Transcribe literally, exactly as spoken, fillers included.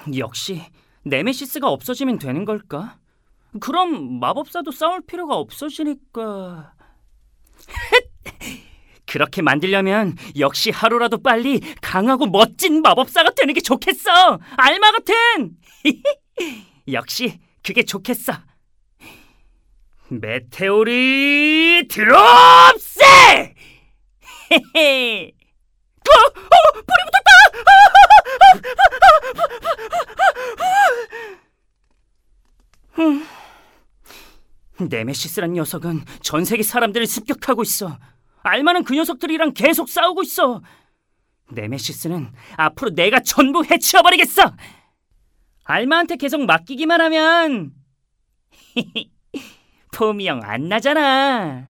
역시 네메시스가 없어지면 되는 걸까? 그럼 마법사도 싸울 필요가 없어지니까... 그렇게 만들려면 역시 하루라도 빨리 강하고 멋진 마법사가 되는 게 좋겠어. 알마 같은. 역시 그게 좋겠어. 메테오리 드롭세! 어, 어, 불이 붙었다! 네메시스란 녀석은 전 세계 사람들을 습격하고 있어. 알마는 그 녀석들이랑 계속 싸우고 있어. 네메시스는 앞으로 내가 전부 해치워버리겠어. 알마한테 계속 맡기기만 하면 포미 형 안 나잖아.